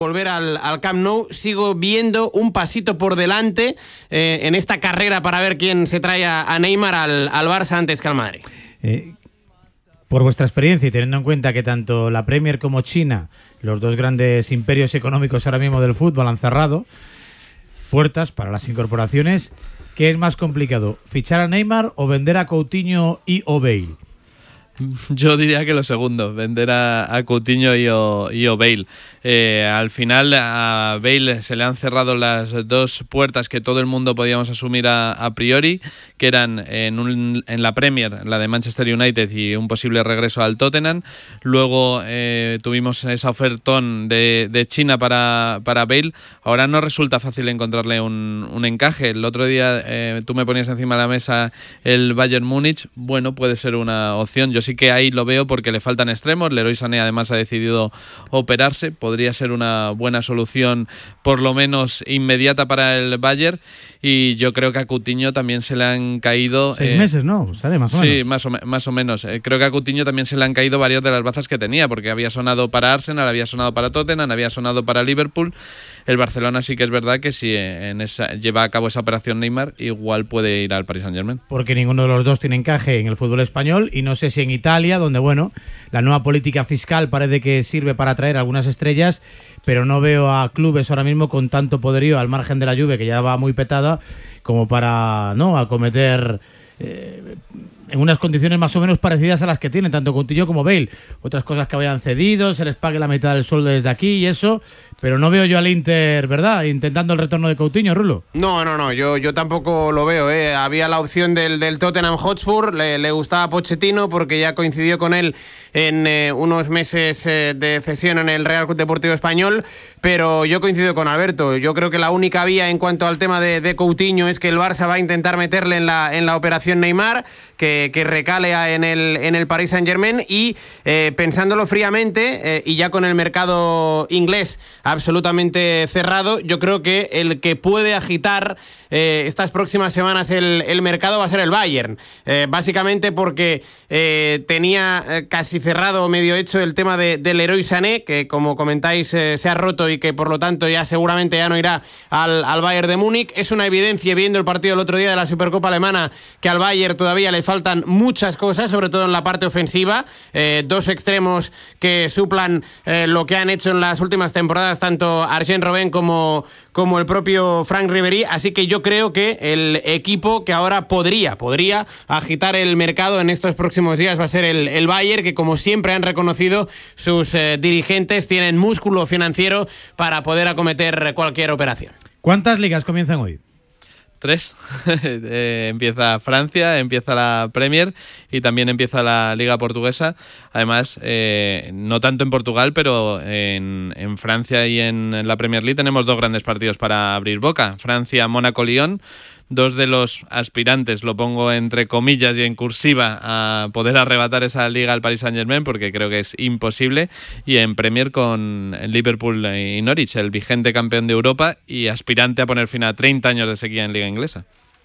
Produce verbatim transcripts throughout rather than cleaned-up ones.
volver al, al Camp Nou, sigo viendo un pasito por delante eh, en esta carrera para ver quién se trae a, a Neymar al, al Barça antes que al Madrid. Eh, por vuestra experiencia y teniendo en cuenta que tanto la Premier como China, los dos grandes imperios económicos ahora mismo del fútbol, han cerrado puertas para las incorporaciones, ¿qué es más complicado? ¿Fichar a Neymar o vender a Coutinho y o Bale? Yo diría que lo segundo, vender a, a Coutinho y o, y o Bale. Eh, al final a Bale se le han cerrado las dos puertas que todo el mundo podíamos asumir a, a priori, que eran en, un, en la Premier, la de Manchester United y un posible regreso al Tottenham. Luego eh, tuvimos esa ofertón de, de China para, para Bale. Ahora no resulta fácil encontrarle un, un encaje. El otro día eh, tú me ponías encima de la mesa el Bayern Múnich. Bueno, puede ser una opción. Yo sí que ahí lo veo porque le faltan extremos. Leroy Sané además ha decidido operarse. Podría ser una buena solución, por lo menos inmediata para el Bayern. Y yo creo que a Coutinho también se le han caído... Seis eh, meses, ¿no? ¿Sale más o menos? Sí, más o, más o menos. Eh, creo que a Coutinho también se le han caído varias de las bazas que tenía, porque había sonado para Arsenal, había sonado para Tottenham, había sonado para Liverpool. El Barcelona sí que es verdad que si en esa, lleva a cabo esa operación Neymar, igual puede ir al Paris Saint-Germain. Porque ninguno de los dos tiene encaje en el fútbol español, y no sé si en Italia, donde, bueno, la nueva política fiscal parece que sirve para atraer algunas estrellas, pero no veo a clubes ahora mismo con tanto poderío al margen de la Juve, que ya va muy petada, como para no acometer eh, en unas condiciones más o menos parecidas a las que tienen tanto Coutinho como Bale. Otras cosas que vayan cedidos, se les pague la mitad del sueldo desde aquí y eso, pero no veo yo al Inter, ¿verdad?, intentando el retorno de Coutinho, Rulo. No, no, no, yo, yo tampoco lo veo, ¿eh? Había la opción del, del Tottenham Hotspur, le, le gustaba Pochettino porque ya coincidió con él en eh, unos meses eh, de cesión en el Real Club Deportivo Español, pero yo coincido con Alberto. Yo creo que la única vía en cuanto al tema de, de Coutinho es que el Barça va a intentar meterle en la, en la operación Neymar, que, que recale en el, en el Paris Saint-Germain, y eh, pensándolo fríamente eh, y ya con el mercado inglés absolutamente cerrado, yo creo que el que puede agitar eh, estas próximas semanas el, el mercado va a ser el Bayern, eh, básicamente porque eh, tenía eh, casi cerrado o medio hecho el tema de, de Leroy Sané, que como comentáis eh, se ha roto y que por lo tanto ya seguramente ya no irá al, al Bayern de Múnich. Es una evidencia, viendo el partido el otro día de la Supercopa Alemana, que al Bayern todavía le faltan muchas cosas, sobre todo en la parte ofensiva, eh, dos extremos que suplan eh, lo que han hecho en las últimas temporadas tanto Arsène Robben como, como el propio Franck Ribéry, así que yo creo que el equipo que ahora podría, podría agitar el mercado en estos próximos días va a ser el, el Bayern, que como siempre han reconocido sus eh, dirigentes, tienen músculo financiero para poder acometer cualquier operación. ¿Cuántas ligas comienzan hoy? Tres. eh, empieza Francia, empieza la Premier y también empieza la Liga Portuguesa. Además, eh, no tanto en Portugal, pero en, en Francia y en, en la Premier League tenemos dos grandes partidos para abrir boca. Francia, Mónaco-Lyon. Dos de los aspirantes, lo pongo entre comillas y en cursiva, a poder arrebatar esa liga al Paris Saint-Germain, porque creo que es imposible. Y en Premier con Liverpool y Norwich, el vigente campeón de Europa y aspirante a poner fin a treinta años de sequía en liga inglesa.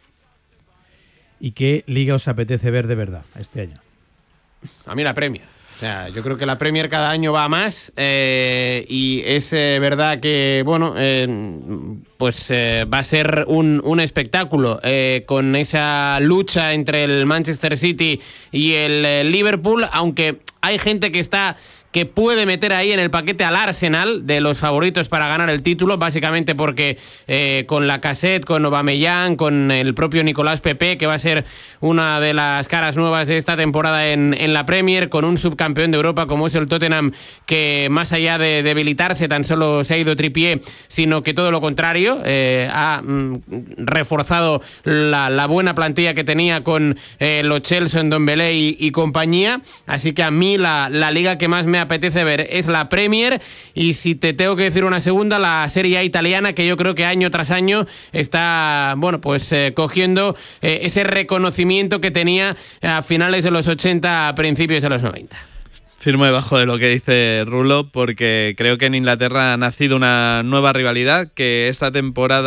¿Y qué liga os apetece ver de verdad este año? A mí la Premier. O sea, yo creo que la Premier cada año va a más eh, y es eh, verdad que, bueno, eh, pues eh, va a ser un, un espectáculo eh, con esa lucha entre el Manchester City y el eh, Liverpool, aunque hay gente que está... que puede meter ahí en el paquete al Arsenal de los favoritos para ganar el título, básicamente porque eh, con Lacazette, con Aubameyang, con el propio Nicolás Pepe, que va a ser una de las caras nuevas de esta temporada en, en la Premier, con un subcampeón de Europa como es el Tottenham, que más allá de debilitarse tan solo se ha ido Trippier, sino que todo lo contrario, eh, ha mm, reforzado la, la buena plantilla que tenía con eh, Lo Celso, Ndombele y, y compañía. Así que a mí la, la liga que más me ha apetece ver es la Premier, y si te tengo que decir una segunda, la Serie A italiana, que yo creo que año tras año está, bueno, pues eh, cogiendo eh, ese reconocimiento que tenía a finales de los ochenta, a principios de los noventa. Firmo debajo de lo que dice Rulo, porque creo que en Inglaterra ha nacido una nueva rivalidad que esta temporada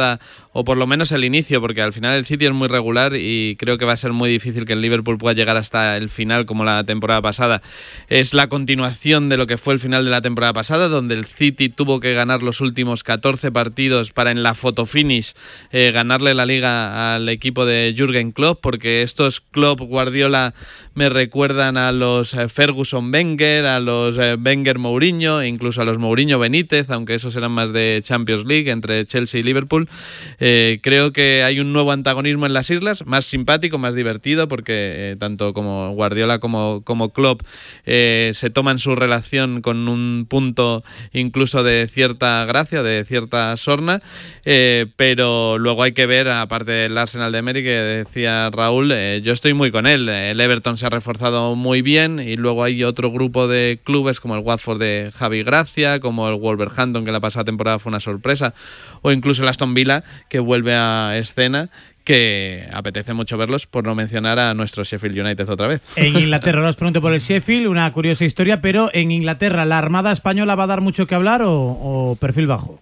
o por lo menos el inicio, porque al final el City es muy regular y creo que va a ser muy difícil que el Liverpool pueda llegar hasta el final como la temporada pasada. Es la continuación de lo que fue el final de la temporada pasada, donde el City tuvo que ganar los últimos catorce partidos para en la fotofinish eh, ganarle la liga al equipo de Jürgen Klopp, porque estos Klopp, Guardiola me recuerdan a los eh, Ferguson Wenger, a los eh, Wenger Mourinho, e incluso a los Mourinho Benítez, aunque esos eran más de Champions League entre Chelsea y Liverpool. Eh, creo que hay un nuevo antagonismo en las islas, más simpático, más divertido, porque eh, tanto como Guardiola como, como Klopp eh, se toman su relación con un punto incluso de cierta gracia, de cierta sorna, eh, pero luego hay que ver, aparte del Arsenal de Emery que decía Raúl, eh, yo estoy muy con él. El Everton se ha reforzado muy bien y luego hay otro grupo de clubes como el Watford de Javi Gracia, como el Wolverhampton, que la pasada temporada fue una sorpresa, o incluso el Aston Villa, que vuelve a escena, que apetece mucho verlos, por no mencionar a nuestro Sheffield United otra vez. En Inglaterra, ahora os pregunto por el Sheffield, una curiosa historia, pero en Inglaterra, ¿la Armada Española va a dar mucho que hablar o, o perfil bajo?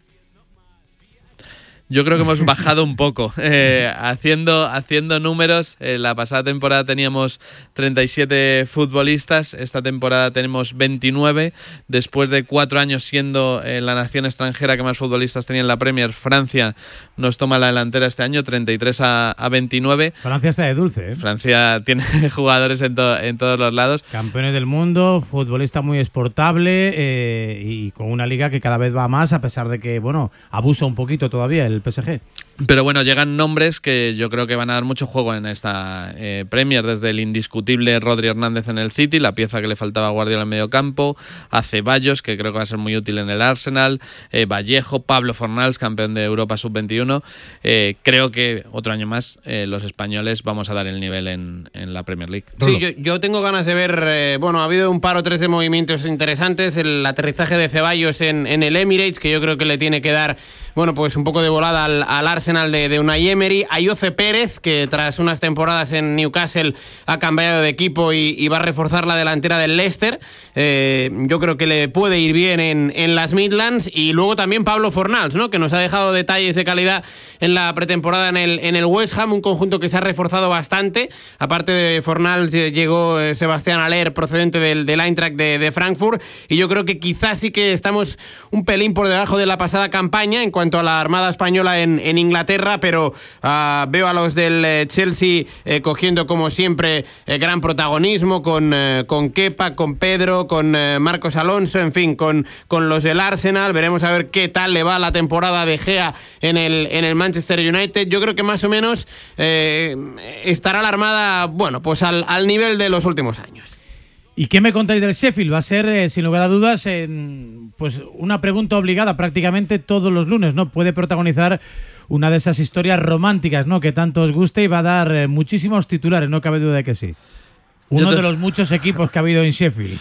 Yo creo que hemos bajado un poco. Eh, haciendo, haciendo números, eh, la pasada temporada teníamos treinta y siete futbolistas, esta temporada tenemos veintinueve. Después de cuatro años siendo eh, la nación extranjera que más futbolistas tenía en la Premier, Francia nos toma la delantera este año, treinta y tres a veintinueve. Francia está de dulce, ¿eh? Francia tiene jugadores en, to- en todos los lados. Campeones del mundo, futbolista muy exportable eh, y con una liga que cada vez va más, a pesar de que, bueno, abusa un poquito todavía el P S G. Pero bueno, llegan nombres que yo creo que van a dar mucho juego en esta eh, Premier, desde el indiscutible Rodri Hernández en el City, la pieza que le faltaba a Guardiola en medio campo, a Ceballos, que creo que va a ser muy útil en el Arsenal, eh, Vallejo, Pablo Fornals, campeón de Europa sub veintiuno. Eh, creo que otro año más eh, los españoles vamos a dar el nivel en, en la Premier League. Sí, yo, yo tengo ganas de ver, eh, bueno, ha habido un par o tres de movimientos interesantes, el aterrizaje de Ceballos en, en el Emirates, que yo creo que le tiene que dar, bueno, pues un poco de volada al, al Arsenal de, de Unai Emery. Ayoce Pérez, que tras unas temporadas en Newcastle ha cambiado de equipo y, y va a reforzar la delantera del Leicester. Eh, yo creo que le puede ir bien en, en las Midlands. Y luego también Pablo Fornals, ¿no?, que nos ha dejado detalles de calidad en la pretemporada en el, en el West Ham, un conjunto que se ha reforzado bastante. Aparte de Fornals llegó eh, Sebastián Haller, procedente del, del Eintracht de, de Frankfurt, y yo creo que quizás sí que estamos un pelín por debajo de la pasada campaña en cuanto a la Armada Española en, en Inglaterra, pero uh, veo a los del eh, Chelsea eh, cogiendo como siempre eh, gran protagonismo con, eh, con Kepa, con Pedro, con eh, Marcos Alonso, en fin, con, con los del Arsenal. Veremos a ver qué tal le va la temporada de Gea en el, en el Manchester United. Yo creo que más o menos eh, estará la Armada, bueno, pues al, al nivel de los últimos años. ¿Y qué me contáis del Sheffield? Va a ser, eh, sin lugar a dudas, en, pues una pregunta obligada prácticamente todos los lunes, ¿no? Puede protagonizar una de esas historias románticas, ¿no?, que tanto os guste, y va a dar eh, muchísimos titulares, no cabe duda de que sí. Uno te... de los muchos equipos que ha habido en Sheffield.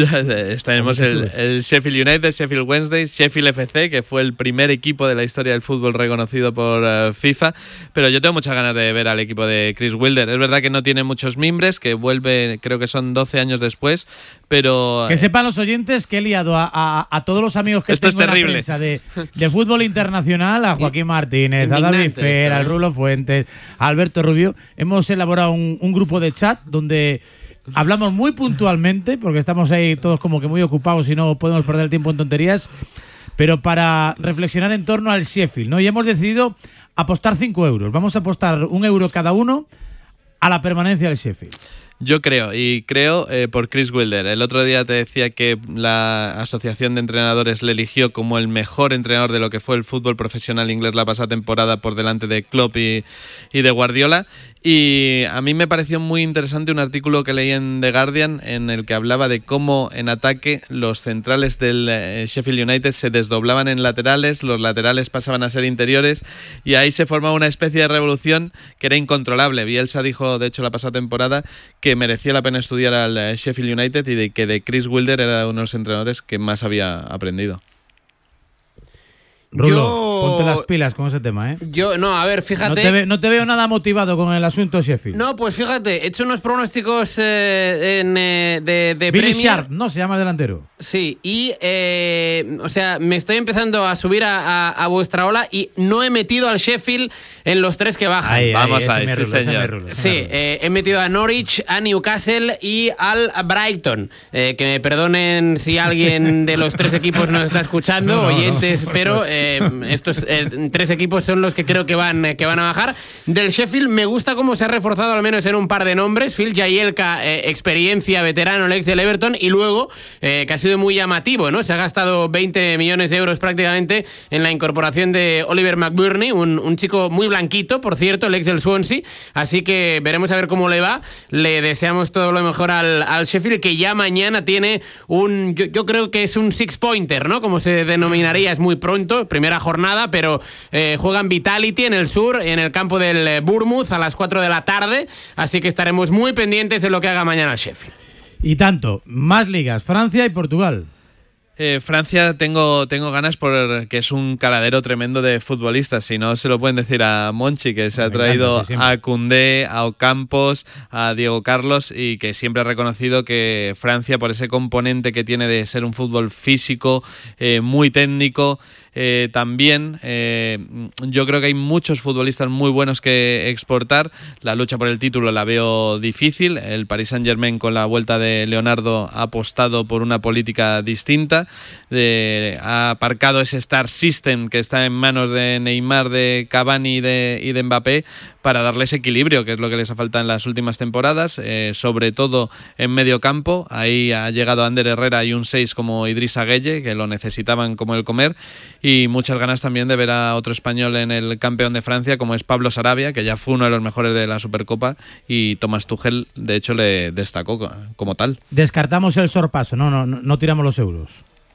Tenemos el, el Sheffield United, Sheffield Wednesday, Sheffield F C, que fue el primer equipo de la historia del fútbol reconocido por uh, FIFA. Pero yo tengo muchas ganas de ver al equipo de Chris Wilder. Es verdad que no tiene muchos mimbres, que vuelve, creo que son doce años después, pero... Que sepan los oyentes que he liado a, a, a todos los amigos que Esto tengo es terrible. en la prensa de, de fútbol internacional, a Joaquín Martínez, a David Fer, al Rulo Fuentes, a Alberto Rubio. Hemos elaborado un, un grupo de chat donde hablamos muy puntualmente, porque estamos ahí todos como que muy ocupados y no podemos perder el tiempo en tonterías, pero para reflexionar en torno al Sheffield, ¿no? Y hemos decidido apostar cinco euros. Vamos a apostar un euro cada uno a la permanencia del Sheffield. Yo creo, y creo eh, por Chris Wilder. El otro día te decía que la Asociación de Entrenadores le eligió como el mejor entrenador de lo que fue el fútbol profesional inglés la pasada temporada, por delante de Klopp y, y de Guardiola. Y a mí me pareció muy interesante un artículo que leí en The Guardian en el que hablaba de cómo en ataque los centrales del eh, Sheffield United se desdoblaban en laterales, los laterales pasaban a ser interiores, y ahí se formaba una especie de revolución que era incontrolable. Bielsa dijo, de hecho, la pasada temporada que merecía la pena estudiar al eh, Sheffield United, y de que de Chris Wilder era uno de los entrenadores que más había aprendido. Rulo, Ponte las pilas con ese tema, ¿eh? Yo, no, a ver, fíjate... No te, ve, no te veo nada motivado con el asunto Sheffield. No, pues fíjate, he hecho unos pronósticos eh, en, eh, de, de Billy Premier. Sharp, ¿no? Se llama el delantero. Sí, y, eh, o sea, me estoy empezando a subir a, a, a vuestra ola y no he metido al Sheffield en los tres que bajan. Ahí, Vamos ahí, sí, señor. Sí, eh, he metido a Norwich, a Newcastle y al Brighton. Eh, que me perdonen si alguien de los tres equipos nos está escuchando, no, no, oyentes, no, pero eh, estos eh, tres equipos son los que creo que van, eh, que van a bajar. Del Sheffield me gusta cómo se ha reforzado al menos en un par de nombres. Phil Jagielka, eh, experiencia, veterano, el ex del Everton, y luego, eh, que ha sido muy llamativo, ¿no? Se ha gastado veinte millones de euros prácticamente en la incorporación de Oliver McBurney, un, un chico muy blanquito, por cierto, el ex del Swansea, así que veremos a ver cómo le va. Le deseamos todo lo mejor al, al Sheffield, que ya mañana tiene un, yo, yo creo que es un six-pointer, ¿no? Como se denominaría, es muy pronto, primera jornada, pero eh, juegan Vitality en el sur, en el campo del Bournemouth a las cuatro de la tarde, así que estaremos muy pendientes de lo que haga mañana el Sheffield. Y tanto, más ligas, Francia y Portugal. Eh, Francia tengo, tengo ganas porque es un caladero tremendo de futbolistas. Si no, se lo pueden decir a Monchi, que se ha traído a Koundé, a Ocampos, a Diego Carlos, y que siempre ha reconocido que Francia, por ese componente que tiene de ser un fútbol físico, eh, muy técnico, Eh, también eh, yo creo que hay muchos futbolistas muy buenos que exportar. La lucha por el título la veo difícil. El Paris Saint-Germain, con la vuelta de Leonardo, ha apostado por una política distinta, de, ha aparcado ese Star System que está en manos de Neymar, de Cavani y de, y de Mbappé, para darles equilibrio, que es lo que les ha faltado en las últimas temporadas, eh, sobre todo en medio campo. Ahí ha llegado Ander Herrera y un seis como Idrissa Gueye, que lo necesitaban como el comer, y muchas ganas también de ver a otro español en el campeón de Francia, como es Pablo Sarabia, que ya fue uno de los mejores de la Supercopa, y Thomas Tuchel, de hecho, le destacó como tal. Descartamos el sorpaso, no, no, no tiramos los euros.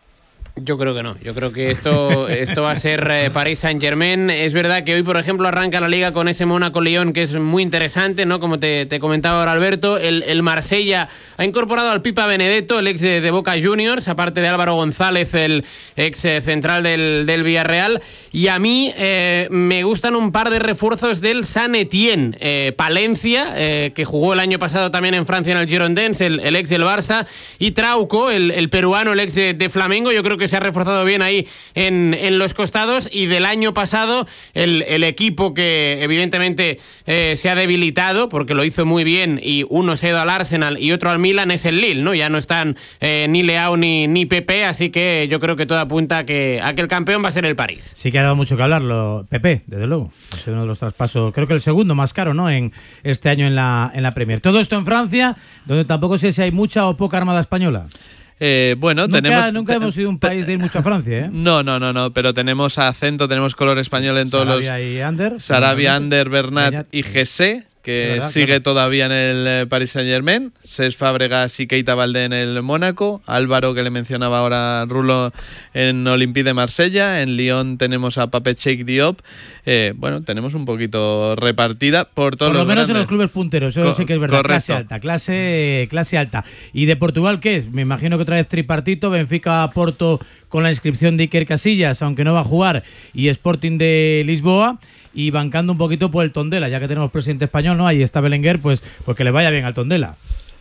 Yo creo que no, yo creo que esto, esto va a ser eh, Paris Saint-Germain. Es verdad que hoy, por ejemplo, arranca la Liga con ese Mónaco-Lyon, que es muy interesante, ¿no? Como te, te comentaba ahora Alberto, el, el Marsella ha incorporado al Pipa Benedetto, el ex de, de Boca Juniors, aparte de Álvaro González, el ex eh, central del, del Villarreal. Y a mí eh, me gustan un par de refuerzos del Saint Etienne. Eh, Palencia, eh, que jugó el año pasado también en Francia en el Girondins, el, el ex del Barça, y Trauco, el, el peruano, el ex de, de Flamengo. Yo creo que se ha reforzado bien ahí en, en los costados. Y del año pasado, el, el equipo que evidentemente eh, se ha debilitado, porque lo hizo muy bien, y uno se ha ido al Arsenal y otro al Milan, es el Lille, ¿no? Ya no están eh, ni Leao ni, ni Pepe, así que yo creo que todo apunta a que, a que el campeón va a ser el París. Sí que ha dado mucho que hablarlo, Pepe, desde luego. Ha sido uno de los traspasos, creo que el segundo más caro, ¿no? En este año en la, en la Premier. Todo esto en Francia, donde tampoco sé si hay mucha o poca armada española. Eh, bueno, nunca, tenemos. Nunca hemos sido un país de ir mucho a Francia, ¿eh? No, no, no, no, pero tenemos acento, tenemos color español en todos Sarabia los. Y Ander, Sarabia, Ander, Bernat y Gessé, que verdad, sigue claro. todavía en el Paris Saint-Germain. Cesc Fábregas y Keita Baldé en el Mónaco. Álvaro, que le mencionaba ahora Rulo, en Olympique de Marsella. En Lyon tenemos a Pape Cheikh Diop. Eh, bueno, tenemos un poquito repartida por todos por lo los menos grandes. En los clubes punteros, eso Co- sí que es verdad. Correcto. Clase alta, clase, clase alta. ¿Y de Portugal qué? Me imagino que otra vez tripartito, Benfica, Porto, con la inscripción de Iker Casillas, aunque no va a jugar, y Sporting de Lisboa, y bancando un poquito por el Tondela, ya que tenemos presidente español, ¿no? Ahí está Belenguer, pues, pues que le vaya bien al Tondela.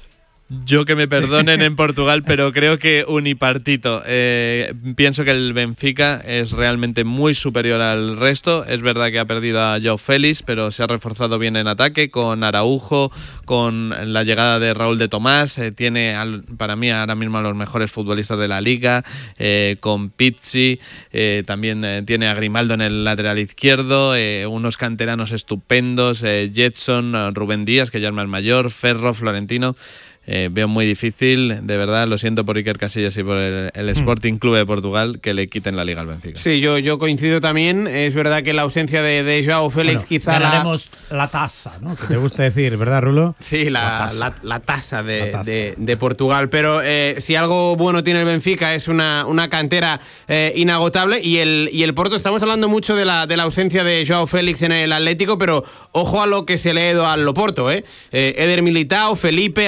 Yo que me perdonen en Portugal, pero creo que unipartito. Eh, pienso que el Benfica es realmente muy superior al resto. Es verdad que ha perdido a João Félix, pero se ha reforzado bien en ataque con Araujo, con la llegada de Raúl de Tomás. Eh, tiene al, para mí ahora mismo a los mejores futbolistas de la liga, eh, con Pizzi. Eh, también eh, tiene a Grimaldo en el lateral izquierdo, eh, unos canteranos estupendos, eh, Jetson, Rubén Díaz, que ya es más mayor, Ferro, Florentino. Eh, veo muy difícil, de verdad, lo siento por Iker Casillas y por el, el Sporting Clube de Portugal, que le quiten la liga al Benfica. Sí, yo, yo coincido también. Es verdad que la ausencia de, de João Félix bueno, quizá ganaremos la... la tasa, ¿no? Que te gusta decir, ¿verdad, Rulo? Sí, la, la, la tasa, de, la tasa. De, de Portugal. Pero eh, si algo bueno tiene el Benfica es una, una cantera eh, inagotable. Y el, y el Porto, estamos hablando mucho de la, de la ausencia de João Félix en el Atlético, pero ojo a lo que se le ha ido al Loporto, ¿eh? eh Eder Militao, Felipe atrás,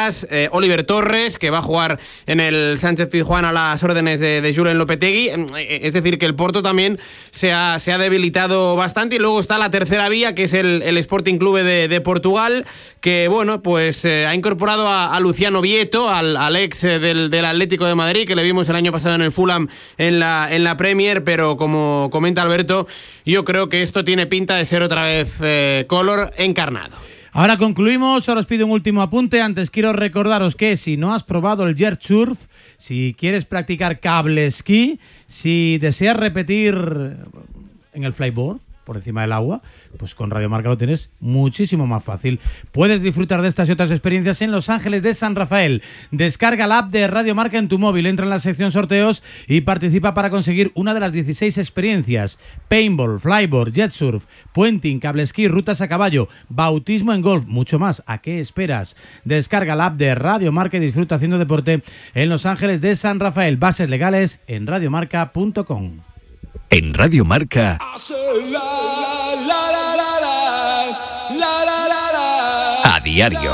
Lucas, eh, Oliver Torres, que va a jugar en el Sánchez Pizjuán a las órdenes de, de Julen Lopetegui. Es decir, que el Porto también se ha, se ha debilitado bastante. Y luego está la tercera vía, que es el, el Sporting Clube de, de Portugal, que bueno, pues eh, ha incorporado a, a Luciano Vieto, al, al ex eh, del, del Atlético de Madrid, que le vimos el año pasado en el Fulham en la, en la Premier, pero como comenta Alberto, yo creo que esto tiene pinta de ser otra vez eh, color encarnado. Ahora concluimos, ahora os pido un último apunte. Antes quiero recordaros que si no has probado el Jet Surf, si quieres practicar cable esquí, si deseas repetir en el flyboard, por encima del agua, pues con Radio Marca lo tienes muchísimo más fácil. Puedes disfrutar de estas y otras experiencias en Los Ángeles de San Rafael. Descarga la app de Radio Marca en tu móvil, entra en la sección sorteos y participa para conseguir una de las dieciséis experiencias: paintball, flyboard, jet surf, puenting, cable esquí, rutas a caballo, bautismo en golf, mucho más. ¿A qué esperas? Descarga la app de Radio Marca y disfruta haciendo deporte en Los Ángeles de San Rafael. Bases legales en radiomarca punto com. En Radio Marca, a diario.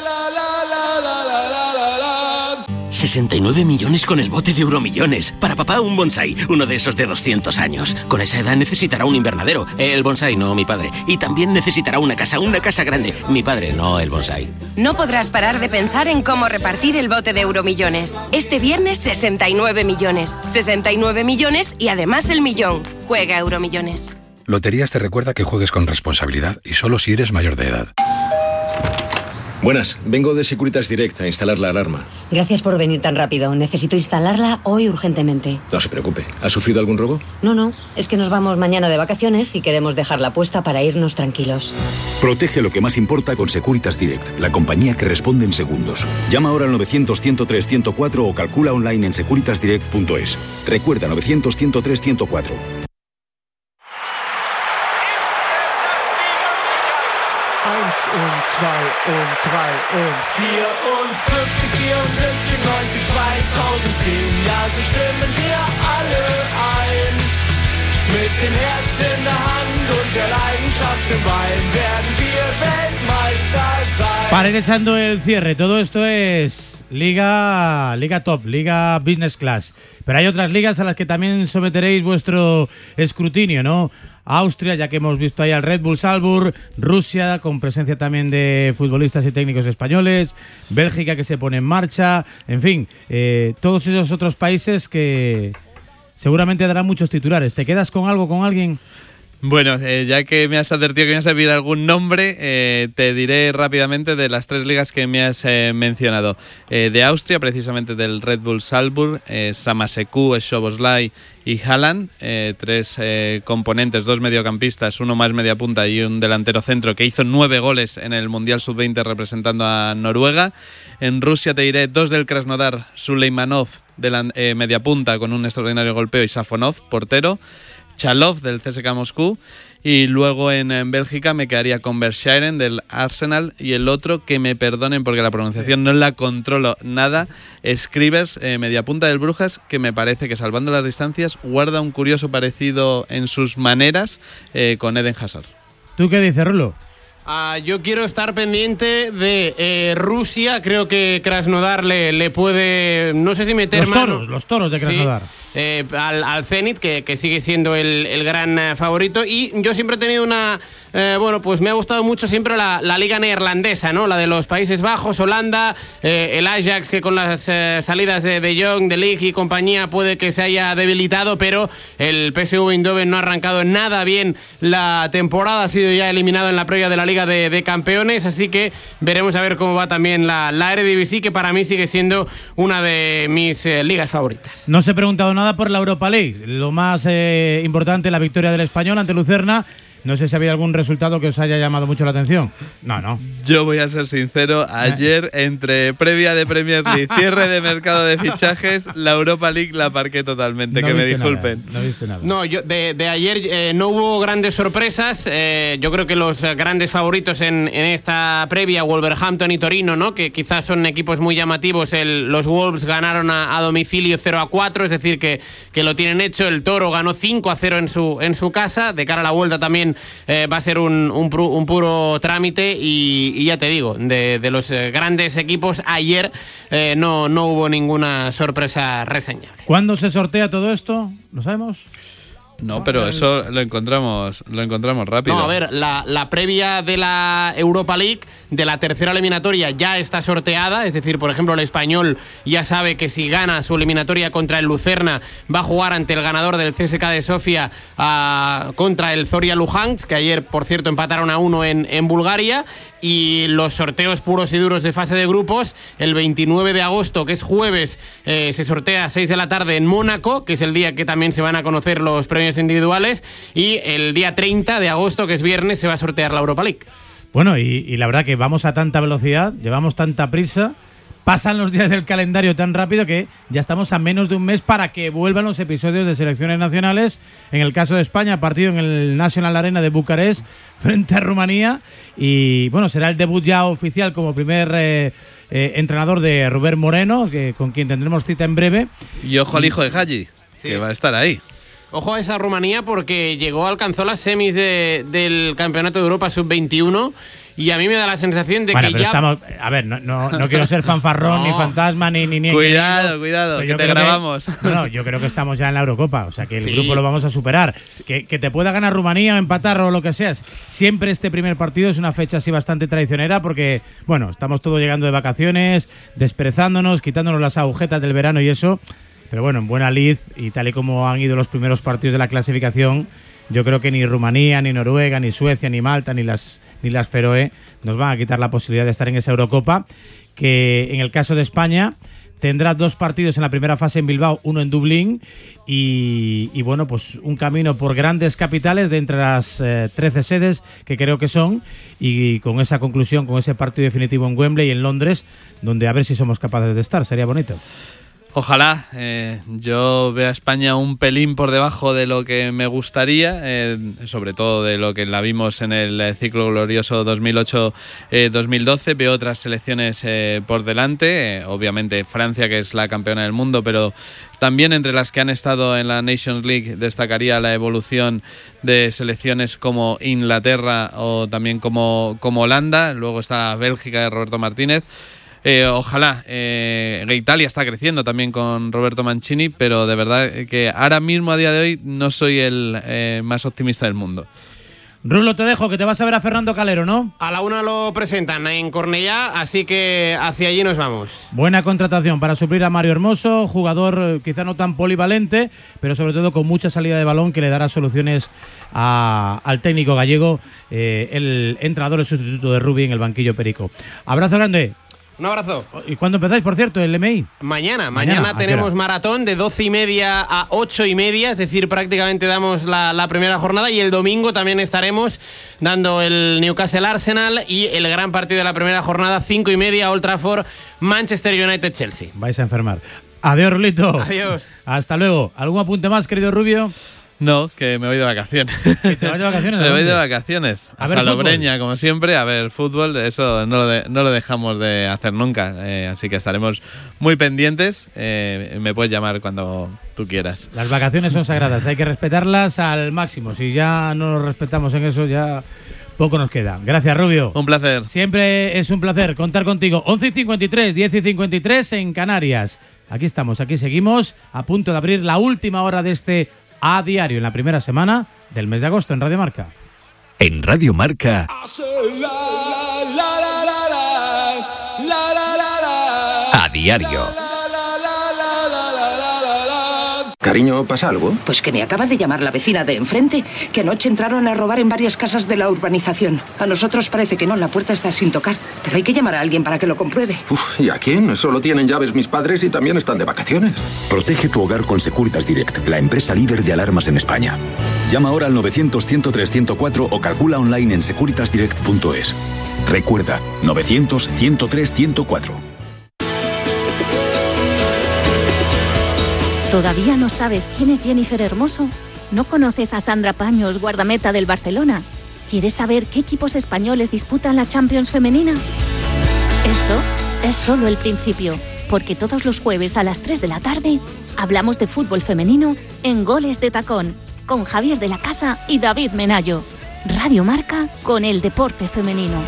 sesenta y nueve millones con el bote de Euromillones. Para papá, un bonsai, uno de esos de doscientos años. Con esa edad necesitará un invernadero. El bonsai, no mi padre. Y también necesitará una casa, una casa grande. Mi padre, no el bonsai. No podrás parar de pensar en cómo repartir el bote de Euromillones. Este viernes, sesenta y nueve millones. sesenta y nueve millones y además el millón. Juega Euromillones. Loterías te recuerda que juegues con responsabilidad y solo si eres mayor de edad. Buenas, vengo de Securitas Direct a instalar la alarma. Gracias por venir tan rápido. Necesito instalarla hoy urgentemente. No se preocupe. ¿Ha sufrido algún robo? No, no. Es que nos vamos mañana de vacaciones y queremos dejarla puesta para irnos tranquilos. Protege lo que más importa con Securitas Direct, la compañía que responde en segundos. Llama ahora al novecientos, ciento tres, ciento cuatro o calcula online en securitas direct punto es. Recuerda, novecientos, ciento tres, ciento cuatro. Und zwei und drei und vierundfünfzig, vierundsiebzig, neunzig, zweitausendzehn. Ja, so stimmen wir alle ein. Mit dem Herz in der Hand und der Leidenschaft im Bein werden wir Weltmeister sein. Para ir echando el cierre, todo esto es Liga, Liga Top, Liga Business Class. Pero hay otras ligas a las que también someteréis vuestro escrutinio, ¿no? Austria, ya que hemos visto ahí al Red Bull Salzburg, Rusia, con presencia también de futbolistas y técnicos españoles, Bélgica, que se pone en marcha, en fin, eh, todos esos otros países que seguramente darán muchos titulares. ¿Te quedas con algo, con alguien? Bueno, eh, ya que me has advertido que me vas a pedir algún nombre, eh, te diré rápidamente de las tres ligas que me has eh, mencionado. Eh, de Austria, precisamente del Red Bull Salzburg, eh, Samaseku, Szoboszlai y Haaland, eh, tres eh, componentes, dos mediocampistas, uno más media punta y un delantero centro que hizo nueve goles en el Mundial sub veinte representando a Noruega. En Rusia te diré dos del Krasnodar, Suleimanov, de la, eh, media punta con un extraordinario golpeo, y Safonov, portero. Chalov del C S K A Moscú, y luego en, en Bélgica me quedaría con Verschieren del Arsenal, y el otro, que me perdonen porque la pronunciación no la controlo nada, Scrivers, eh, mediapunta del Brujas, que me parece que, salvando las distancias, guarda un curioso parecido en sus maneras eh, con Eden Hazard. ¿Tú qué dices, Rulo? Uh, yo quiero estar pendiente de eh, Rusia. Creo que Krasnodar le, le puede, no sé si meter los mano. toros, los toros de Krasnodar. Sí, eh, al, al Zenit, que, que sigue siendo el, el gran eh, favorito. Y yo siempre he tenido una, eh, bueno, pues me ha gustado mucho siempre la, la liga neerlandesa, ¿no? La de los Países Bajos, Holanda, eh, el Ajax, que con las eh, salidas de De Jong, de Ligt y compañía puede que se haya debilitado, pero el P S V Eindhoven no ha arrancado nada bien la temporada, ha sido ya eliminado en la previa de la Liga de, de Campeones, así que veremos a ver cómo va también la, la Eredivisie, que para mí sigue siendo una de mis eh, ligas favoritas. No se he preguntado nada por la Europa League, lo más eh, importante, la victoria del Español ante Lucerna. No sé si había algún resultado que os haya llamado mucho la atención. No, no. Yo voy a ser sincero, ayer entre previa de Premier League, cierre de mercado de fichajes, la Europa League la aparqué totalmente, no que me disculpen. Nada, no viste nada. No, yo de, de ayer eh, no hubo grandes sorpresas. Eh, yo creo que los grandes favoritos en, en esta previa, Wolverhampton y Torino, ¿no? Que quizás son equipos muy llamativos. El, los Wolves ganaron a, a domicilio cero a cuatro, es decir, que, que lo tienen hecho. El Toro ganó cinco a cero en su, en su casa. De cara a la vuelta también también eh, va a ser un, un, un puro trámite y, y ya te digo, de, de los eh, grandes equipos ayer eh, no, no hubo ninguna sorpresa reseñable. ¿Cuándo se sortea todo esto? ¿Lo sabemos? No, pero eso lo encontramos lo encontramos rápido. No, a ver, la, la previa de la Europa League, de la tercera eliminatoria, ya está sorteada. Es decir, por ejemplo, el Español ya sabe que si gana su eliminatoria contra el Lucerna, va a jugar ante el ganador del C S K de Sofía uh, contra el Zorya Luhansk, que ayer, por cierto, empataron a uno en, en Bulgaria. Y los sorteos puros y duros de fase de grupos, el veintinueve de agosto, que es jueves, eh, se sortea a seis de la tarde en Mónaco, que es el día que también se van a conocer los premios individuales, y el día treinta de agosto, que es viernes, se va a sortear la Europa League. Bueno, y, y la verdad que vamos a tanta velocidad, llevamos tanta prisa, pasan los días del calendario tan rápido que ya estamos a menos de un mes para que vuelvan los episodios de selecciones nacionales. En el caso de España, partido en el National Arena de Bucarest frente a Rumanía. Y bueno, será el debut ya oficial como primer eh, eh, entrenador de Rubén Moreno, que, con quien tendremos cita en breve. Y ojo al hijo de Hagi, sí, que va a estar ahí. Ojo a esa Rumanía porque llegó, alcanzó las semis de, del Campeonato de Europa sub veintiuno y a mí me da la sensación de bueno, que pero ya... Estamos, a ver, no, no, no quiero ser fanfarrón, no. ni fantasma, ni... ni, ni cuidado, ni, cuidado, que te grabamos. Que, no, no, yo creo que estamos ya en la Eurocopa, o sea que el sí. grupo lo vamos a superar. Que, que te pueda ganar Rumanía o empatar o lo que sea. Siempre este primer partido es una fecha así bastante traicionera porque, bueno, estamos todos llegando de vacaciones, desperezándonos, quitándonos las agujetas del verano y eso... Pero bueno, en buena lid y tal y como han ido los primeros partidos de la clasificación, yo creo que ni Rumanía, ni Noruega, ni Suecia, ni Malta, ni las ni las Feroe nos van a quitar la posibilidad de estar en esa Eurocopa, que en el caso de España tendrá dos partidos en la primera fase en Bilbao, uno en Dublín y, y bueno, pues un camino por grandes capitales de entre las eh, trece sedes que creo que son y con esa conclusión, con ese partido definitivo en Wembley y en Londres, donde a ver si somos capaces de estar, sería bonito. Ojalá, eh, yo veo a España un pelín por debajo de lo que me gustaría, eh, sobre todo de lo que la vimos en el eh, ciclo glorioso dos mil ocho dos mil doce. Veo otras selecciones eh, por delante, eh, obviamente Francia, que es la campeona del mundo, pero también entre las que han estado en la Nations League destacaría la evolución de selecciones como Inglaterra o también como, como Holanda. Luego está Bélgica de Roberto Martínez. Eh, ojalá, eh, Italia está creciendo también con Roberto Mancini, pero de verdad que ahora mismo a día de hoy no soy el eh, más optimista del mundo. Rulo, te dejo, que te vas a ver a Fernando Calero, ¿no? A la una lo presentan en Cornellá, así que hacia allí nos vamos. Buena contratación para suplir a Mario Hermoso, jugador eh, quizá no tan polivalente, pero sobre todo con mucha salida de balón que le dará soluciones a, al técnico gallego, eh, el entrenador, el sustituto de Rubi en el banquillo Perico. Abrazo grande. Un abrazo. ¿Y cuándo empezáis, por cierto, el M I? Mañana, mañana, mañana tenemos maratón de doce y media a ocho y media, es decir, prácticamente damos la, la primera jornada y el domingo también estaremos dando el Newcastle Arsenal y el gran partido de la primera jornada, cinco y media, Old Trafford, Manchester United Chelsea. Vais a enfermar. Adiós, Rulito. Adiós. Hasta luego. ¿Algún apunte más, querido Rubio? No, que me voy de vacaciones. ¿Que te vas de vacaciones? Me voy de vacaciones. A, a Salobreña, como siempre, a ver fútbol. Eso no lo, de, no lo dejamos de hacer nunca. Eh, así que estaremos muy pendientes. Eh, me puedes llamar cuando tú quieras. Las vacaciones son sagradas, hay que respetarlas al máximo. Si ya no nos respetamos en eso, ya poco nos queda. Gracias, Rubio. Un placer. Siempre es un placer contar contigo. once y cincuenta y tres, diez y cincuenta y tres en Canarias. Aquí estamos, aquí seguimos, a punto de abrir la última hora de este A Diario en la primera semana del mes de agosto en Radio Marca. En Radio Marca. A Diario. Cariño, ¿pasa algo? Pues que me acaba de llamar la vecina de enfrente, que anoche entraron a robar en varias casas de la urbanización. A nosotros parece que no, la puerta está sin tocar, pero hay que llamar a alguien para que lo compruebe. Uf, ¿y a quién? Solo tienen llaves mis padres y también están de vacaciones. Protege tu hogar con Securitas Direct, la empresa líder de alarmas en España. Llama ahora al novecientos, ciento tres, ciento cuatro o calcula online en securitas direct punto es. Recuerda, novecientos, ciento tres, ciento cuatro. ¿Todavía no sabes quién es Jennifer Hermoso? ¿No conoces a Sandra Paños, guardameta del Barcelona? ¿Quieres saber qué equipos españoles disputan la Champions femenina? Esto es solo el principio, porque todos los jueves a las tres de la tarde hablamos de fútbol femenino en Goles de Tacón, con Javier de la Casa y David Menayo. Radio Marca con el deporte femenino.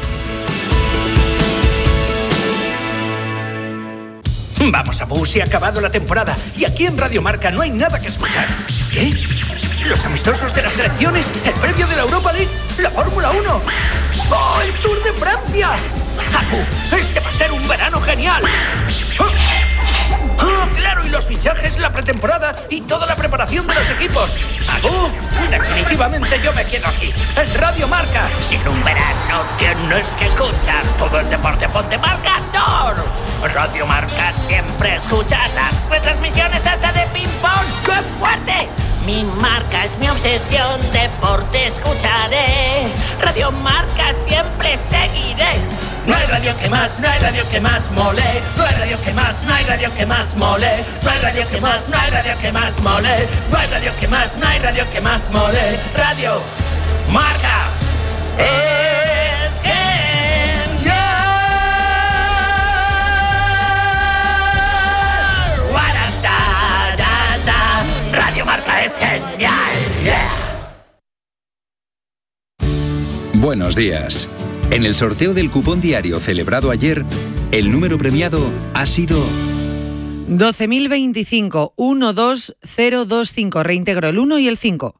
Vamos, Abu, se ha acabado la temporada y aquí en Radio Marca no hay nada que escuchar. ¿Qué? ¿Los amistosos de las selecciones? ¿El premio de la Europa League? ¿La Fórmula uno? ¡Oh, el Tour de Francia! Abu, este va a ser un verano genial. ¡Oh, claro! Y los fichajes, la pretemporada y toda la preparación de los equipos. Abu, definitivamente yo me quedo aquí, en Radio Marca. Si en un verano tienes que escuchar todo el deporte, ponte marcador. Radio Marca siempre escucha las retransmisiones hasta de ping-pong. ¡Qué fuerte! Mi marca es mi obsesión, deporte escucharé. Radio Marca siempre seguiré. No hay radio que más, no hay radio que más mole. No hay radio que más, no hay radio que más mole. No hay radio que más, no hay radio que más mole. No hay radio que más, no hay radio que más mole. Radio Marca es genial. Guaratadada. Radio Marca es genial. Yeah. Buenos días. En el sorteo del cupón diario celebrado ayer, el número premiado ha sido doce mil veinticinco, uno dos cero dos cinco. Reintegro el uno y el cinco.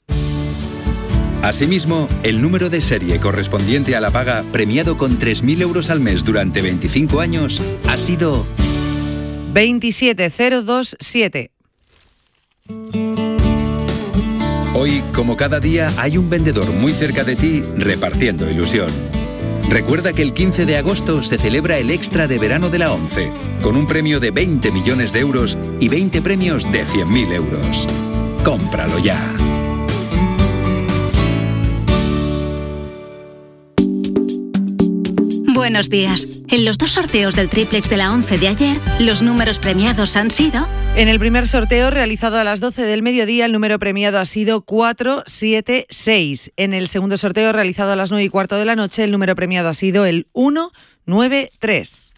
Asimismo, el número de serie correspondiente a la paga premiado con tres mil euros al mes durante veinticinco años ha sido veintisiete cero dos siete. Hoy, como cada día, hay un vendedor muy cerca de ti repartiendo ilusión. Recuerda que el quince de agosto se celebra el Extra de Verano de la ONCE, con un premio de veinte millones de euros y veinte premios de cien mil euros. ¡Cómpralo ya! Buenos días. En los dos sorteos del triplex de la ONCE de ayer, los números premiados han sido... En el primer sorteo, realizado a las doce del mediodía, el número premiado ha sido cuatro siete seis. En el segundo sorteo, realizado a las nueve y cuarto de la noche, el número premiado ha sido el uno nueve tres.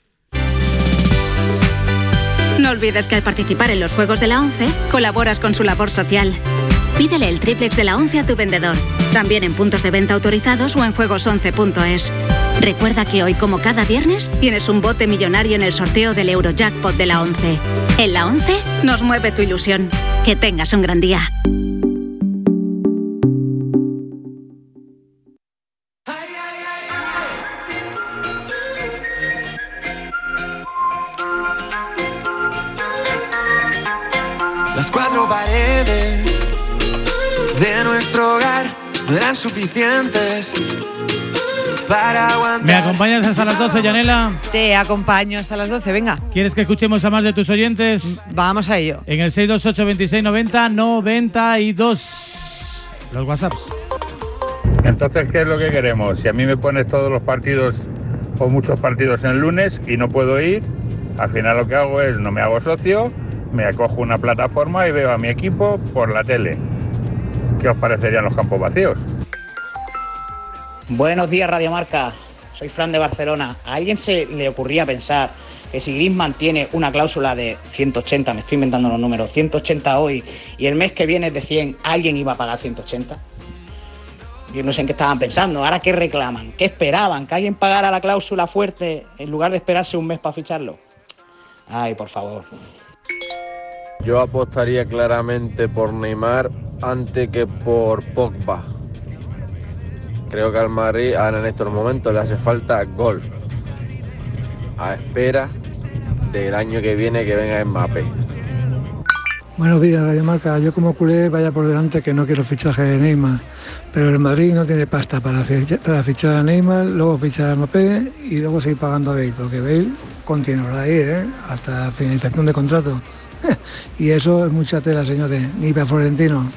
No olvides que al participar en los Juegos de la ONCE, colaboras con su labor social. Pídele el triplex de la ONCE a tu vendedor, también en puntos de venta autorizados o en juegos once punto es. Recuerda que hoy, como cada viernes, tienes un bote millonario en el sorteo del Eurojackpot de la ONCE. En la ONCE nos mueve tu ilusión. Que tengas un gran día. Las cuatro paredes de nuestro hogar no eran suficientes para aguantar. ¿Me acompañas hasta las doce, Yanela? Te acompaño hasta las doce, venga. ¿Quieres que escuchemos a más de tus oyentes? Vamos a ello. En el seis dos ocho, veintiséis, noventa, noventa y dos. Los WhatsApps. Entonces, ¿qué es lo que queremos? Si a mí me pones todos los partidos o muchos partidos en lunes y no puedo ir, al final lo que hago es no me hago socio, me acojo una plataforma y veo a mi equipo por la tele. ¿Qué os parecerían los campos vacíos? Buenos días, Radio Marca. Soy Fran de Barcelona. ¿A alguien se le ocurría pensar que si Griezmann tiene una cláusula de ciento ochenta, me estoy inventando los números, ciento ochenta hoy, y el mes que viene es de cien, alguien iba a pagar ciento ochenta? Yo no sé en qué estaban pensando. ¿Ahora qué reclaman? ¿Qué esperaban? ¿Que alguien pagara la cláusula fuerte en lugar de esperarse un mes para ficharlo? Ay, por favor. Yo apostaría claramente por Neymar antes que por Pogba. Creo que al Madrid ahora en estos momentos le hace falta gol. A espera del año que viene que venga Mbappé. Buenos días, Radio Marca. Yo como culé vaya por delante que no quiero fichaje de Neymar. Pero el Madrid no tiene pasta para fichar, para fichar a Neymar, luego fichar a Mbappé y luego seguir pagando a Bale. Porque Bale continuará ahí, ¿eh? Hasta finalización de contrato. Y eso es mucha tela, señores. Ni para Florentino.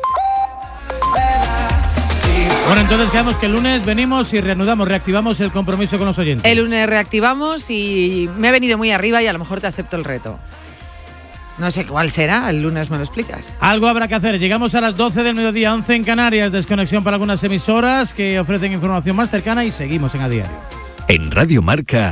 Bueno, entonces quedamos que el lunes venimos y reanudamos, reactivamos el compromiso con los oyentes. El lunes reactivamos y me he venido muy arriba y a lo mejor te acepto el reto. No sé cuál será, el lunes me lo explicas. Algo habrá que hacer. Llegamos a las doce del mediodía, once en Canarias. Desconexión para algunas emisoras que ofrecen información más cercana y seguimos en A Diario. En Radio Marca.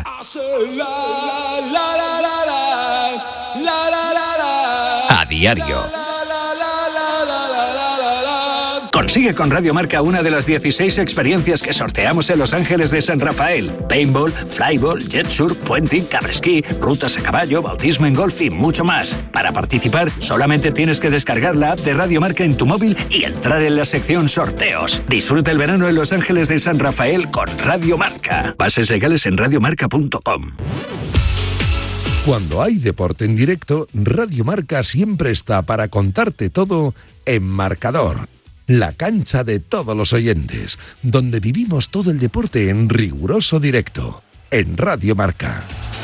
A Diario. Con Consigue con Radio Marca una de las dieciséis experiencias que sorteamos en Los Ángeles de San Rafael. Paintball, flyball, jet surf, puenting, cabresquí, rutas a caballo, bautismo en golf y mucho más. Para participar, solamente tienes que descargar la app de Radio Marca en tu móvil y entrar en la sección sorteos. Disfruta el verano en Los Ángeles de San Rafael con Radio Marca. Bases legales en radiomarca punto com. Cuando hay deporte en directo, Radio Marca siempre está para contarte todo en Marcador. La cancha de todos los oyentes, donde vivimos todo el deporte en riguroso directo. En Radio Marca.